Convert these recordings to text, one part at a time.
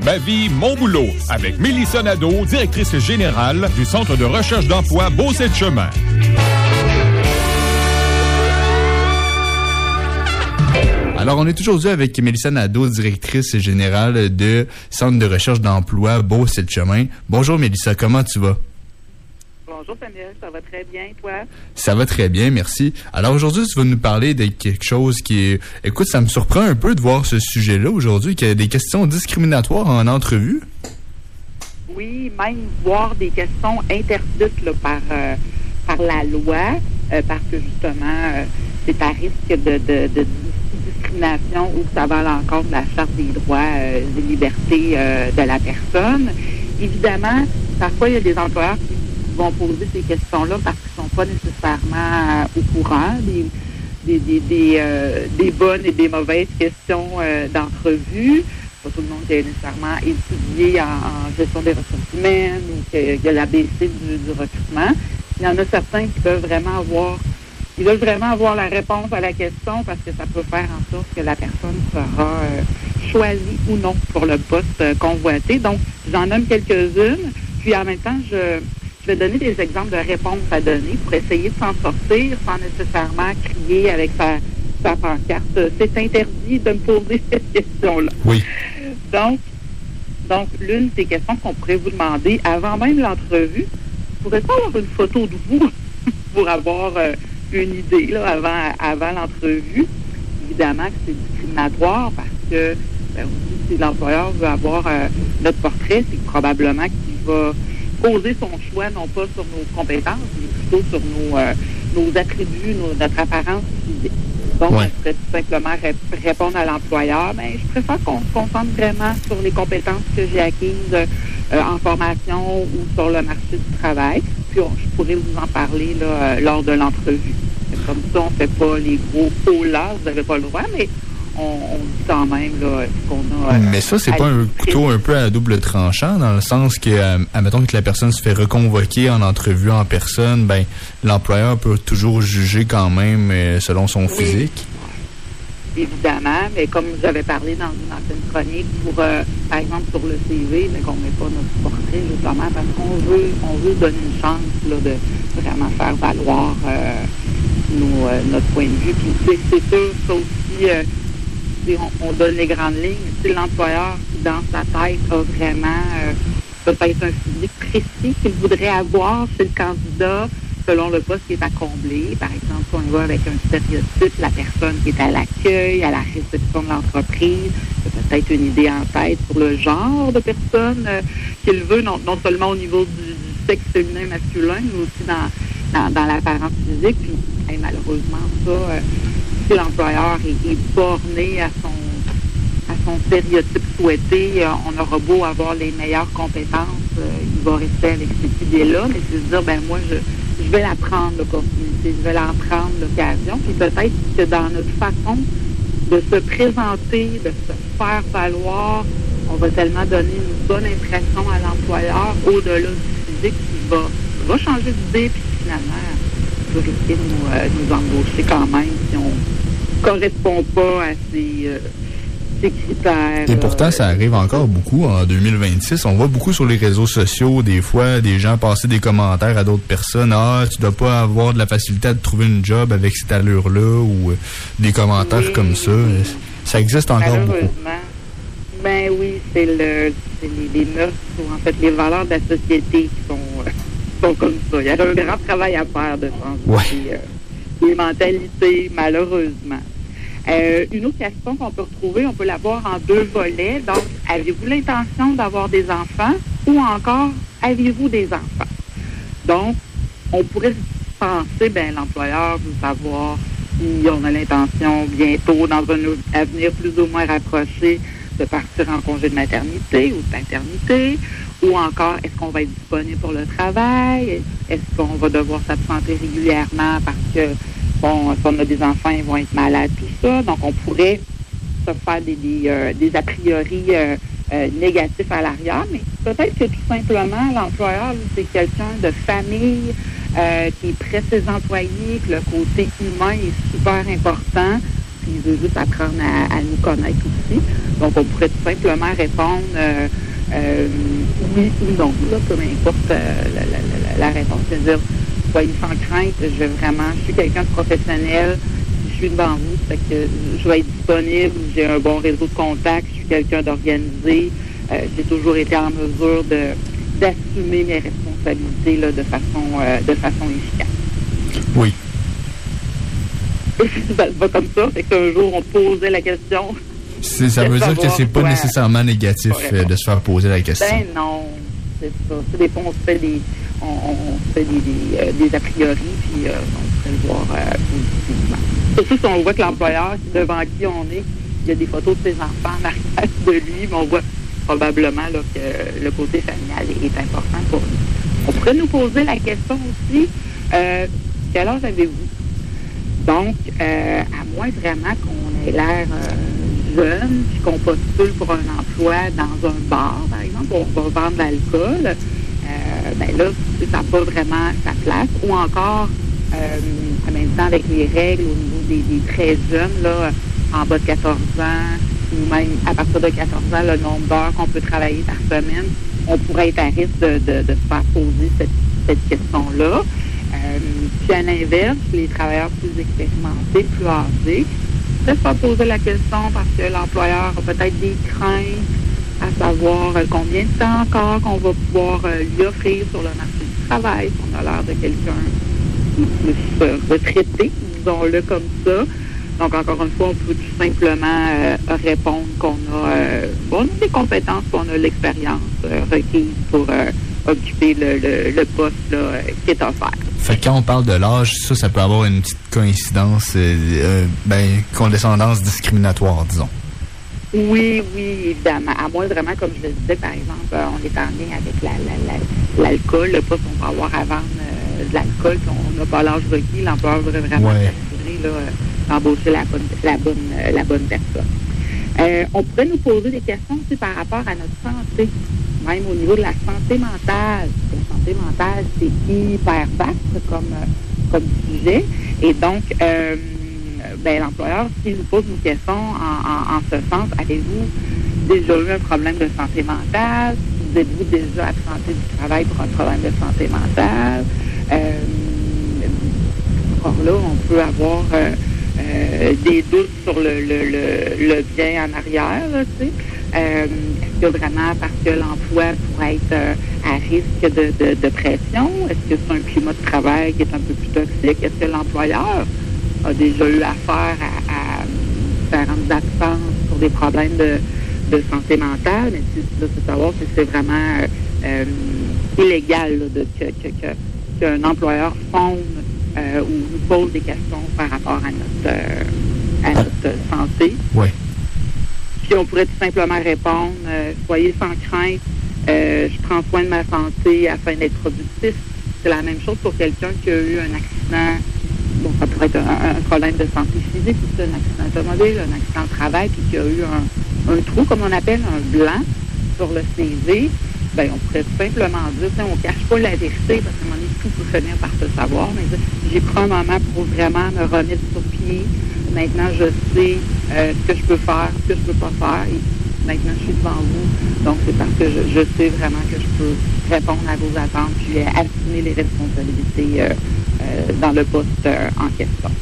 Ma vie, mon boulot, avec Mélissa Nadeau, directrice générale du Centre de recherche d'emploi Beauce-et-Chemin. Alors, on est aujourd'hui avec Mélissa Nadeau, directrice générale de Centre de recherche d'emploi Beauce-et-Chemin. Bonjour Mélissa, comment tu vas? Bonjour Samuel, ça va très bien, toi? Ça va très bien, merci. Alors aujourd'hui, tu vas nous parler de quelque chose qui est... Écoute, ça me surprend un peu de voir ce sujet-là aujourd'hui, qu'il y a des questions discriminatoires en entrevue. Oui, même voir des questions interdites là, par la loi, parce que justement, c'est à risque de discrimination ou que ça va à l'encontre de la Charte des droits et des libertés de la personne. Évidemment, parfois, il y a des employeurs qui vont poser ces questions-là parce qu'ils ne sont pas nécessairement au courant des bonnes et des mauvaises questions d'entrevue. Pas tout le monde qui est nécessairement étudié en gestion des ressources humaines ou qu'il y a l'ABC du recrutement. Il y en a certains qui peuvent vraiment ils veulent vraiment avoir la réponse à la question parce que ça peut faire en sorte que la personne sera choisie ou non pour le poste convoité. Donc, j'en nomme quelques-unes. Puis en même temps, je vais donner des exemples de réponses à donner pour essayer de s'en sortir sans nécessairement crier avec sa pancarte. C'est interdit de me poser cette question-là. Oui. Donc, l'une des questions qu'on pourrait vous demander avant même l'entrevue, pourrait-on avoir une photo de vous pour avoir une idée là, avant l'entrevue? Évidemment que c'est discriminatoire parce que si l'employeur veut avoir notre portrait, c'est probablement qu'il va poser son choix non pas sur nos compétences, mais plutôt sur nos attributs, notre apparence physique. Donc, ouais. Je pourrais tout simplement répondre à l'employeur, mais je préfère qu'on se concentre vraiment sur les compétences que j'ai acquises en formation ou sur le marché du travail. Puis, je pourrais vous en parler là, lors de l'entrevue. Comme ça, on ne fait pas les gros faux là, vous n'avez pas le droit, mais on dit quand même là, ce qu'on a... Mais ça, c'est pas un couteau un peu à double tranchant, dans le sens que, admettons que la personne se fait reconvoquer en entrevue en personne, ben l'employeur peut toujours juger quand même selon son physique. Évidemment, mais comme vous avez parlé dans une ancienne chronique, pour, par exemple, sur le CV, mais qu'on ne met pas notre portrait, justement, parce qu'on veut donner une chance là, de vraiment faire valoir notre point de vue. Puis c'est sûr, ça aussi... on donne les grandes lignes. Si l'employeur, dans sa tête, a vraiment peut-être un physique précis qu'il voudrait avoir chez le candidat selon le poste qui est à combler. Par exemple, si on va avec un stéréotype, la personne qui est à l'accueil, à la réception de l'entreprise, il y a peut-être une idée en tête pour le genre de personne qu'il veut, non seulement au niveau du sexe féminin masculin, mais aussi dans l'apparence physique. Puis, malheureusement, ça... si l'employeur est borné à son stéréotype souhaité, on aura beau avoir les meilleures compétences, il va rester avec cette idée-là, mais c'est de dire, moi, je vais la prendre l'opportunité, je vais la prendre l'occasion, puis peut-être que dans notre façon de se présenter, de se faire valoir, on va tellement donner une bonne impression à l'employeur au-delà du physique qui va changer d'idée, puis finalement, peut risquer de nous embaucher quand même si on correspond pas à ces critères. Et pourtant, ça arrive encore beaucoup en 2026. On voit beaucoup sur les réseaux sociaux, des fois, des gens passer des commentaires à d'autres personnes. « Ah, tu dois pas avoir de la facilité à te trouver une job avec cette allure-là » ou des commentaires comme ça. Ça existe encore beaucoup. Ben oui, c'est les mœurs ou en fait les valeurs de la société qui sont comme ça. Il y a un grand travail à faire de changer les mentalités, malheureusement. Une autre question qu'on peut retrouver, on peut l'avoir en deux volets. Donc, avez-vous l'intention d'avoir des enfants ou encore avez-vous des enfants? Donc, on pourrait penser, l'employeur veut savoir si on a l'intention bientôt, dans un avenir plus ou moins rapproché, de partir en congé de maternité ou de paternité, ou encore, est-ce qu'on va être disponible pour le travail? Est-ce qu'on va devoir s'absenter régulièrement parce que, si on a des enfants, ils vont être malades, tout ça. Donc, on pourrait se faire des a priori négatifs à l'arrière, mais peut-être que tout simplement, l'employeur, c'est quelqu'un de famille qui est près de ses employés, que le côté humain est super important. Puis il veut juste apprendre à nous connaître aussi. Donc, on pourrait tout simplement répondre oui ou non, là, peu importe la réponse. C'est-à-dire, soyez sans crainte, je suis quelqu'un de professionnel, je suis devant vous, ça fait que je vais être disponible, j'ai un bon réseau de contacts, je suis quelqu'un d'organisé, j'ai toujours été en mesure d'assumer mes responsabilités là, de façon efficace. Oui. Ça va comme ça, fait qu'un jour on posait la question. Ça veut dire que c'est pas nécessairement négatif de se faire poser la question. Ben non, c'est ça. C'est des fois, on se fait des a priori, puis on peut le voir positivement. Surtout si on voit que l'employeur, devant qui on est, il y a des photos de ses enfants en arrière de lui, mais on voit probablement là, que le côté familial est important pour nous. On pourrait nous poser la question aussi, quel âge avez-vous? Donc, à moins vraiment qu'on ait l'air jeune, puis qu'on postule pour un emploi dans un bar, par exemple, on va vendre de l'alcool, ben là, ça n'a pas vraiment sa place. Ou encore, en même temps, avec les règles au niveau des très jeunes, là, en bas de 14 ans, ou même à partir de 14 ans, le nombre d'heures qu'on peut travailler par semaine, on pourrait être à risque de se faire poser cette question-là. Puis à l'inverse, les travailleurs plus expérimentés, plus âgés, peuvent se faire poser la question parce que l'employeur a peut-être des craintes à savoir combien de temps encore qu'on va pouvoir lui offrir sur le marché du travail, si on a l'air de quelqu'un qui est plus retraité, disons-le comme ça. Donc, encore une fois, on peut tout simplement répondre qu'on a des compétences, qu'on a l'expérience requise pour occuper le poste là, qui est offert. Fait que quand on parle de l'âge, ça peut avoir une petite coïncidence, condescendance discriminatoire, disons. Oui, évidemment. À moins vraiment, comme je le disais, par exemple, on est en lien avec l'alcool, le poste qu'on va avoir à vendre de l'alcool, puis on n'a pas l'âge requis, l'employeur devrait vraiment s'assurer d'embaucher la bonne personne. On pourrait nous poser des questions aussi par rapport à notre santé, même au niveau de la santé mentale. La santé mentale, c'est hyper vaste comme sujet. Et donc, l'employeur, s'il nous pose une question en ce sens, avez-vous déjà eu un problème de santé mentale? Vous êtes-vous déjà absenté du travail pour un problème de santé mentale? Or là, on peut avoir des doutes sur le bien en arrière, là, tu sais. Est-ce que vraiment parce que l'emploi pourrait être à risque de pression? Est-ce que c'est un climat de travail qui est un peu plus toxique? Est-ce que l'employeur a déjà eu affaire à différentes absences pour des problèmes de santé mentale? Mais là, c'est savoir si c'est vraiment illégal là, qu'un employeur fonde ou nous pose des questions par rapport à notre santé. Oui. Puis on pourrait tout simplement répondre soyez sans crainte, je prends soin de ma santé afin d'être productif. C'est la même chose pour quelqu'un qui a eu un accident. Bon, ça pourrait être un problème de santé physique, un accident automobile, un accident de travail, puis qui a eu un trou, comme on appelle, un blanc sur le CV. Bien, on pourrait tout simplement dire, on ne cache pas la vérité, parce qu'à un moment donné, tout peut finir par se savoir, mais j'ai pris un moment pour vraiment me remettre sur pied. Maintenant, je sais ce que je peux faire, ce que je ne peux pas faire. Et maintenant, je suis devant vous. Donc, c'est parce que je sais vraiment que je peux répondre à vos attentes puis assumer les responsabilités dans le poste en question.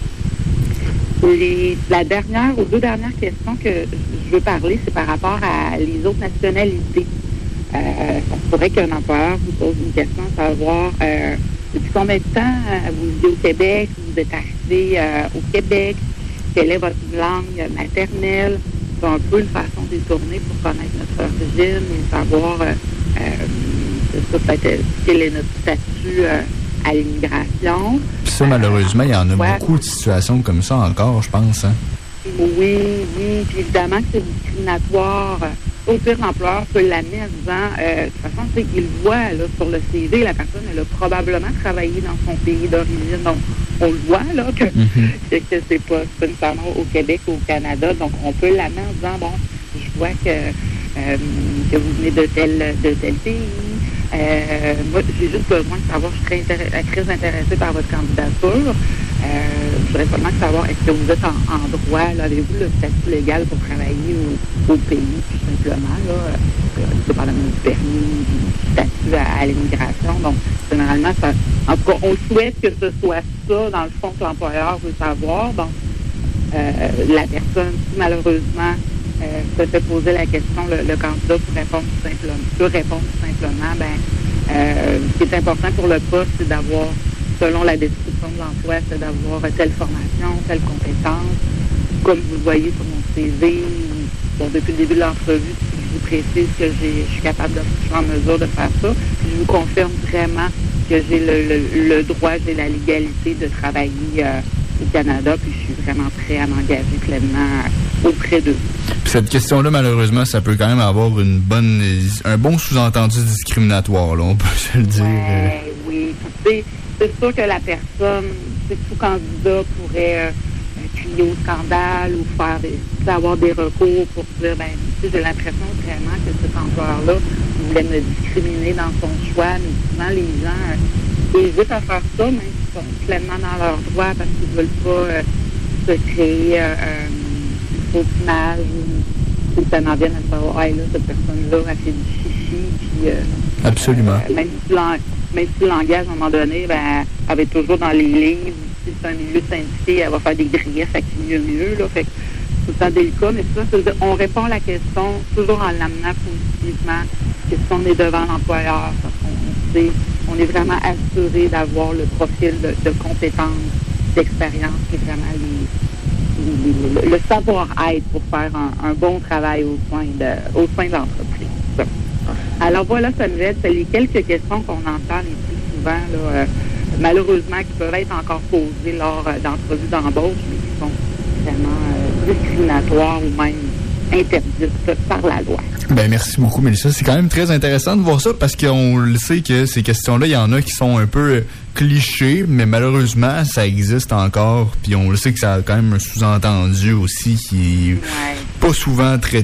La dernière ou deux dernières questions que je veux parler, c'est par rapport à les autres nationalités. Ça se pourrait qu'un employeur vous pose une question, savoir depuis combien de temps vous vivez au Québec, vous êtes arrivé au Québec, quelle est votre langue maternelle. C'est un peu une façon détournée pour connaître notre origine et savoir peut-être quel est notre statut à l'immigration. Puis ça, malheureusement, il y en a beaucoup de situations comme ça encore, je pense. Hein? Oui. Puis évidemment que c'est discriminatoire. Au pire, l'employeur peut l'amener en disant, de toute façon, c'est qu'il voit là, sur le CV, la personne, elle a probablement travaillé dans son pays d'origine. Donc, on le voit, là, que c'est pas nécessairement au Québec ou au Canada. Donc, on peut l'amener en disant, bon, je vois que vous venez de tel pays. Moi, j'ai juste besoin de savoir, je suis très intéressée par votre candidature. je voudrais seulement savoir, est-ce que vous êtes en droit, là, avez-vous le statut légal pour travailler au pays, tout simplement, là, dépendamment du permis, du statut à l'immigration. Donc, généralement, ça, en tout cas, on souhaite que ce soit ça, dans le fond, que l'employeur veut savoir. Donc, la personne, si malheureusement, se fait poser la question, le candidat peut répondre tout simplement, ce qui est important pour le poste, c'est d'avoir, selon la description de l'emploi, c'est d'avoir telle formation, telle compétence. Comme vous le voyez sur mon CV, bon, depuis le début de l'entrevue, je vous précise que je suis capable je suis en mesure de faire ça. Puis je vous confirme vraiment que j'ai le droit, j'ai la légalité de travailler au Canada, puis je suis vraiment prêt à m'engager pleinement auprès d'eux. Puis cette question-là, malheureusement, ça peut quand même avoir un bon sous-entendu discriminatoire, là, on peut se le dire. Oui, c'est sûr que la personne, tout candidat pourrait crier au scandale ou avoir des recours pour dire, j'ai l'impression vraiment que cet employeur-là voulait me discriminer dans son choix, mais souvent les gens hésitent à faire ça, mais ils sont pleinement dans leur droit parce qu'ils ne veulent pas se créer une fausse image ou ça n'en vienne à savoir, là, cette personne-là a fait du chichi, puis absolument. Même si le langage, à un moment donné, elle va être toujours dans les livres. Si c'est un milieu syndiqué, elle va faire des griefs à qui mieux, là. Fait que c'est tout le temps délicat, mais ça veut dire, on répond à la question toujours en l'amenant positivement, que si on est devant l'employeur, parce qu'on sait, on est vraiment assuré d'avoir le profil de compétences, d'expérience, qui est vraiment le savoir-être pour faire un bon travail au sein de l'entreprise. Alors voilà, Samuel, c'est les quelques questions qu'on entend les plus souvent, là, malheureusement, qui peuvent être encore posées lors d'entrevues d'embauche, mais qui sont vraiment discriminatoires ou même interdites par la loi. Merci beaucoup, Mélissa. C'est quand même très intéressant de voir ça parce qu'on le sait que ces questions-là, il y en a qui sont un peu clichés, mais malheureusement, ça existe encore. Puis on le sait que ça a quand même un sous-entendu aussi qui est pas souvent très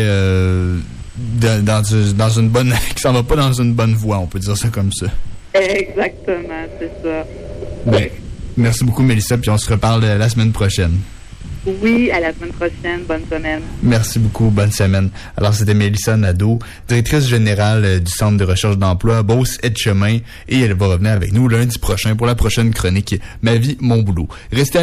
dans une bonne, qui s'en va pas dans une bonne voie, on peut dire ça comme ça. Exactement, c'est ça. Merci beaucoup, Mélissa, puis on se reparle la semaine prochaine. Oui, à la semaine prochaine. Bonne semaine. Merci beaucoup. Bonne semaine. Alors, c'était Mélissa Nadeau, directrice générale du Centre de recherche d'emploi Beauce-Etchemin, et elle va revenir avec nous lundi prochain pour la prochaine chronique Ma vie, mon boulot. Restez